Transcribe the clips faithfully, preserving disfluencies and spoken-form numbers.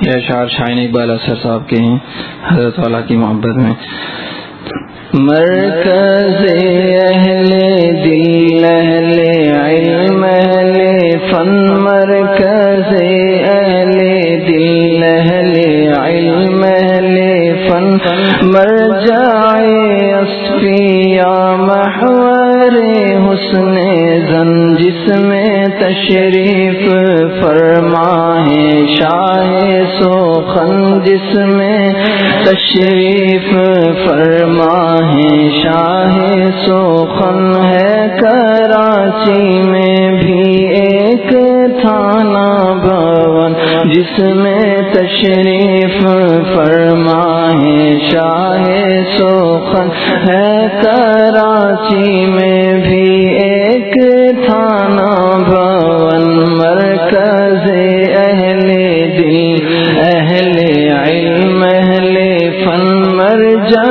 یہ اشعار شاہین اقبال اثر صاحب کے ہیں حضرت والا کی محبت میں. مرکز اہل دل اہل علم اہل فن، مرکز اہل دل اہل علم اہل فن، مرجع اصفیاء محور حسن زن، جس میں تشریف فرما ہے شاہ سوخن، جس میں تشریف فرما ہے شاہ سوخن. ہے کراچی میں بھی ایک تھانہ بھون، جس میں تشریف فرما ہے شاہ سوخن. ہے کراچی میں بھی ایک تھانہ بھون، مرکز اہل دل اہل علم اہل فن، مرجع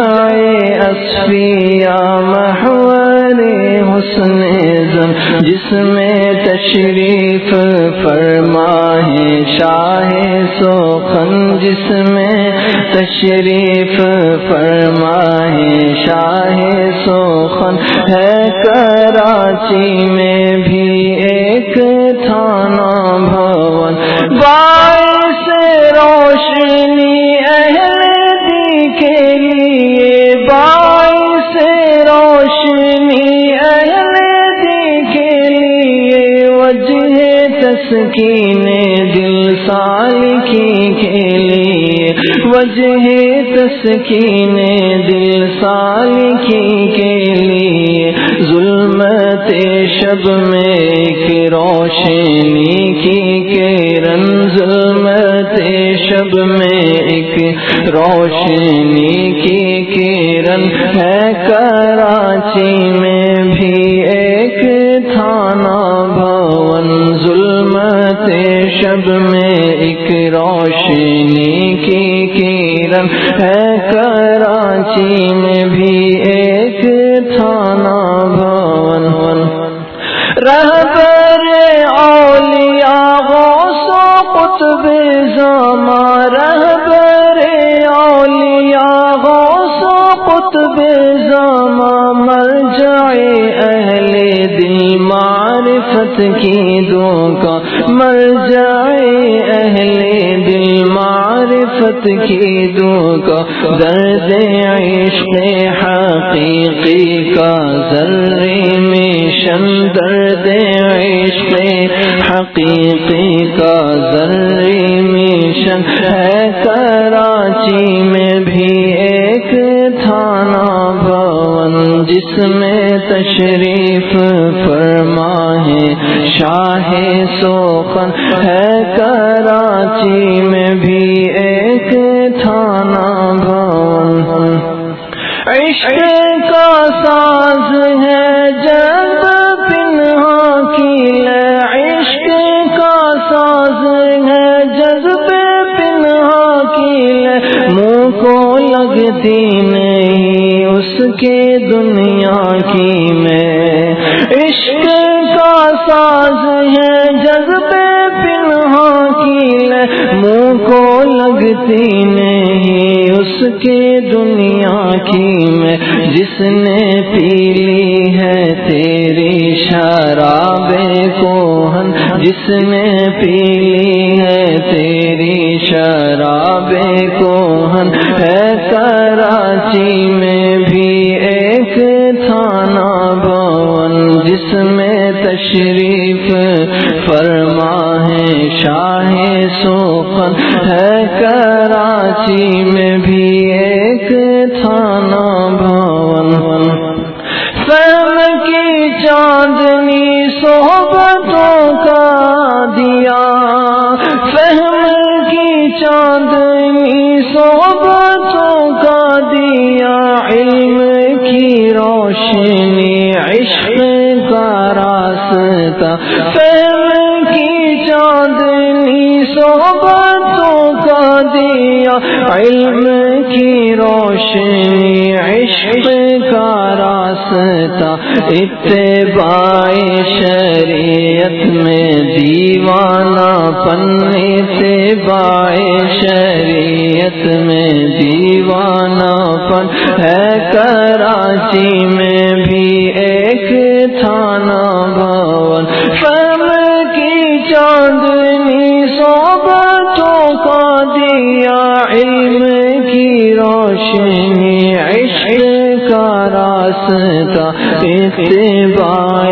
اصفیاء محور حسن زن، جس میں تشریف فرما ہے شاہ سوخن، جس میں تشریف فرما ہے شاہ سوخن. ہے کراچی میں بھی ایک تھانہ بھون، باعث روشنی اہل دی کے لیے، باعث روشنی اہل دی کے لیے، وجہ تسکین دل سالکی کے لیے، وجہ تسکین دل سالکی کے لیے. ظلمت شب میں ایک روشنی کی کرن، ظلمت شب میں ایک روشنی کی کرن. ہے کراچی میں بھی ایک تھانہ بھون، ظلمت شب میں ایک روشنی کی کرن. ہے کراچی میں بھی ایک تھانہ بھون. رہبر اولیاء غوث و قطب زمان، رہبر اولیاء غوث و قطب زمان، مرجع اہل دل معرفت کی دعا کا، مرجع اہل دل معرفت کی دعا کا. درد عشق حقیقی کا ذرے میں شن، درد عشق حقیقی کا ذرے میں شن. ہے کراچی میں بھی ایک تھانہ بھون، جس میں تشریف فرما ہے شاہ سوخن. ہے کراچی میں بھی ایک تھانہ بھون. عشق کا ساز ہے جب پنہا کی لے، عشق کا ساز ہے جذب پنہا کی لے، منہ کو لگتی نہیں اس کے دنیا کی میں. عشق کا ساز ہے جذب پنہا کی لے، منہ کو لگتی نہیں اس کے دنیا کی میں. جس نے پی لی ہے تیری شراب کوہن، جس نے پی لی ہے تیری شراب کوہن. ہے کراچی میں بھی ایک تھانہ بھون، جس میں تشریف فرما ہے شاہ سوخن. ہے کراچی میں بھی ایک تھانہ بھون. فہم کی چاندنی صحبتوں کا دیا، فہم کی چاندنی صحبتوں کا دیا، علم کی روشنی عشق کا راستہ. فہم کی چاندنی صحبتوں کا دیا علم کی روشنی عشق کا راستہ اتباع شریعت میں دیوانہ پن اتباع شریعت میں دیوانہ پن ہے کراچی میں بھی ایک تھانہ بھون فہم کی چاندنی صحبتوں کا دیا علم کی روشنی عشق کا راستہ اتباع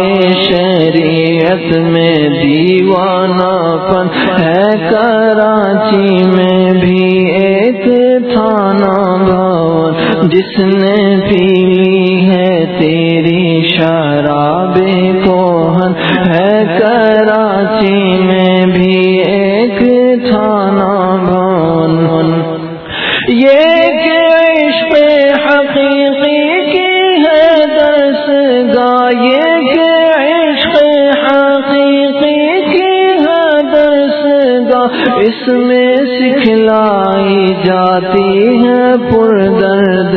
شریعت میں دیوانہ پن ہے کراچی میں بھی ایک تھانہ بھون جس نے پی لی ہے تیری شراب کوہن ہے کراچی میں بھی ایک تھانہ بھون یہ کہ عشق حقیقی کی ہے درسگاہ یہ کہ عشق حقیقی کی ہے درسگاہ اس میں سکھلائی جاتی ہے پردرد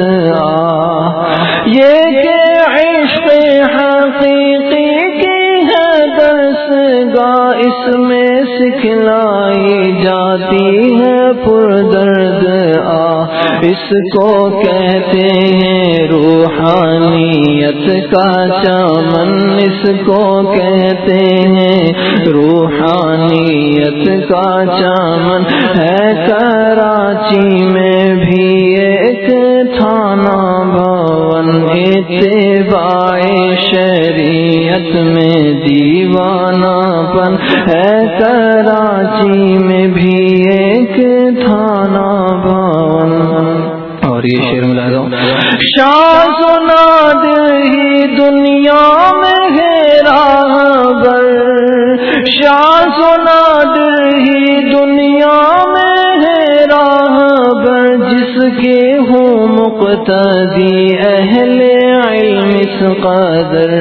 آہ یہ کہ عشق حقیقی کی ہے درسگاہ اس میں سکھلائی جاتی ہے پردرد آہ اس کو کہتے ہیں روحانیت کا چمن اس کو کہتے ہیں روحانیت کا چمن ہے کراچی میں بھی ایک تھانہ بھون اتباع شریعت میں دیوانہ پن ہے کراچی میں بھی ایک تھانہ بھون اور یہ شعر ملاحظہ شاذ و نادر ہی دنیا میں ہے راہبر شاذ و نادر ہی دنیا میں ہے راہبر جس کے ہوں مقتدی اہل علم اس قدر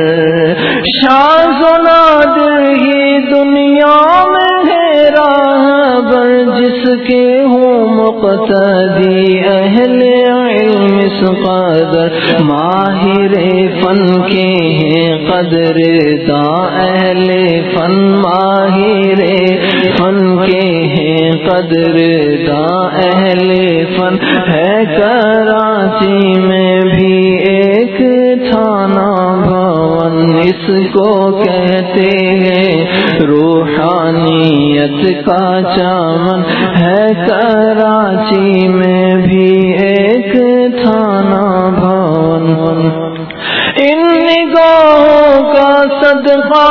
شاذ و نادر ہی دنیا میں ہے راہبر جس کے ہوں مقتدی اہل علم اس قدر ماہر فن کے ہیں قدر داں اہل فن ماہر فن کے ہیں قدر داں اہل فن ہے کراچی میں بھی ایک تھانہ بھون اس کو کہتے ہیں روحانیت کا چمن ہے کراچی میں بھی ایک تھانہ بھون ان نگاہوں کا صدقہ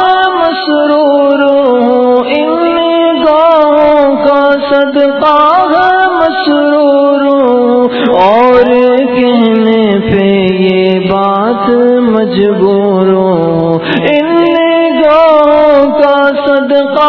مسرور ہوں ان نگاہوں کا صدقہ مسرور ہوں اور کہنے پہ یہ بات مجبور ہوں ان نگاہوں کا صدقہ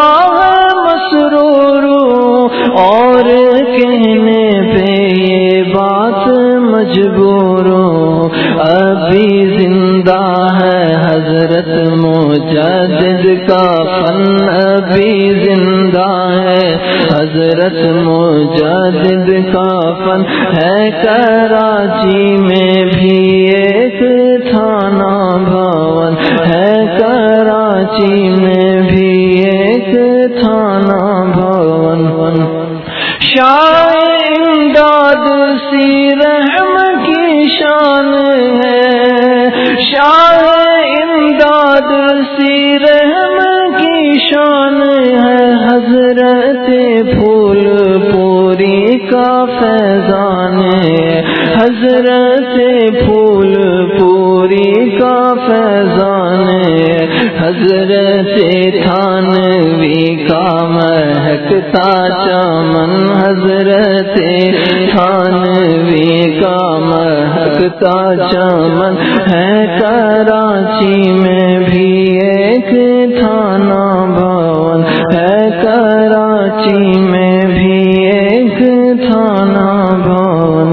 مسرور ہوں اور کہنے پہ یہ بات مجبور ہوں ابھی زندہ ہے حضرت مجدد کا فن ابھی زندہ ہے حضرت مجدد کا فن ہے کراچی میں بھی ایک تھانہ بھون ہے کراچی میں بھی ایک تھانہ بھون شاہ امداد سی رحم کی شان ہے شاہ امداد سی رحم کی شان ہے حضرت پھول پوری کا فیضان ہے حضرت پھول پوری کا فیضان ہے حضرت تھانوی کا مہکتا چمن حضرت تھانوی کا مہکتا چمن ہے کراچی میں بھی ایک تھانہ بھون ہے کراچی میں بھی ایک تھانہ بھون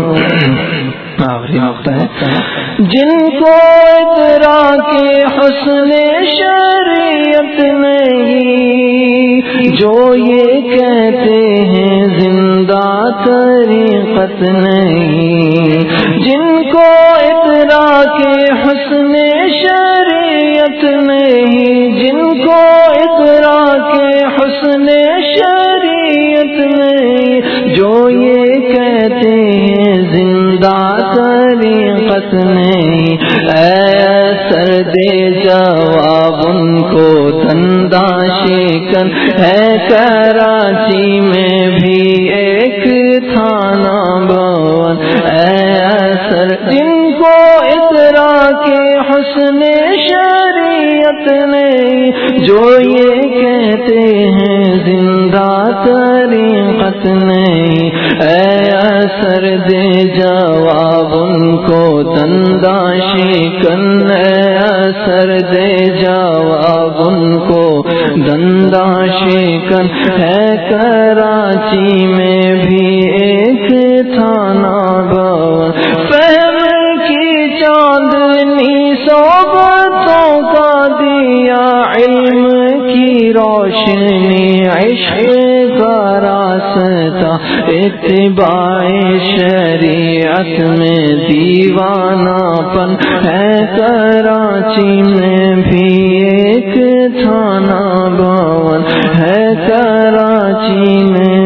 جن کو ادراک حسن شریعت نہیں جو یہ کہتے ہیں زندہ طریقت نہیں، جن کو اقرا کے حسن شریعت نہیں، جن کو اقرا کے حسن شریعت نہیں، جو یہ کہتے ہیں زندہ طریقت نہیں، اے سر دے جواب ان کو دندہ شکن ہے کراچی میں بھی ایک تھانہ بھون، اے سر جن کو اقرا کے حسن شریعت نہیں، جو یہ کہتے ہیں زندہ طریقت نہیں، اے سر دے جواب ان کو دندہ شکن، اے سر دے جواب ان کو دندہ شکن ہے کراچی میں بھی ایک تھانہ بھون، فہم کی چاندنی صحبتوں کا دیا، علم کی روشنی عشق کا راستہ، اتباع شریعت میں دیوانہ پن ہے کراچی میں بھی ایک تھانہ بھون، ہے کراچی میں